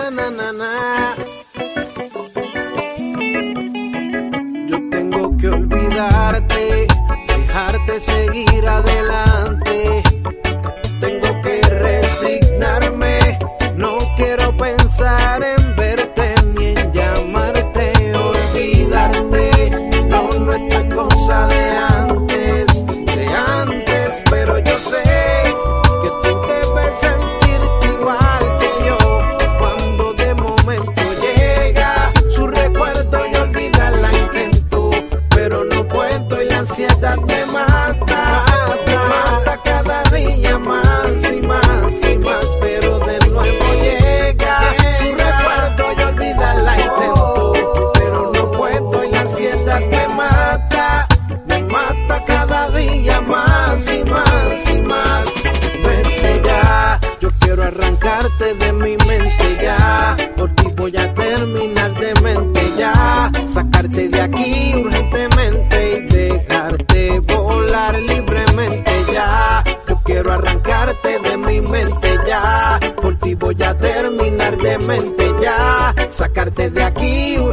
na, na, na. Yo tengo que olvidarte, dejarte seguir adelante. Tengo que resignarme, no quiero pensar en verte ni en llamarte. Olvidarte, no nuestra cosa de antes, pero yo sé que tú debes sentirte igual que yo cuando de momento llega su recuerdo y olvidarla intento, pero no puedo y la ansiedad me mata cada día más y más y más, pero de nuevo llega su recuerdo y olvidarla intento, pero no puedo y la ansiedad me mata cada día más y más y más. Vete ya, yo quiero arrancarte de mi mente ya, por ti voy a terminar de mente ya, sacarte de aquí urgentemente y dejarte volar libremente ya. Yo quiero arrancarte de mi mente ya, por ti voy a terminar de mente ya, sacarte de aquí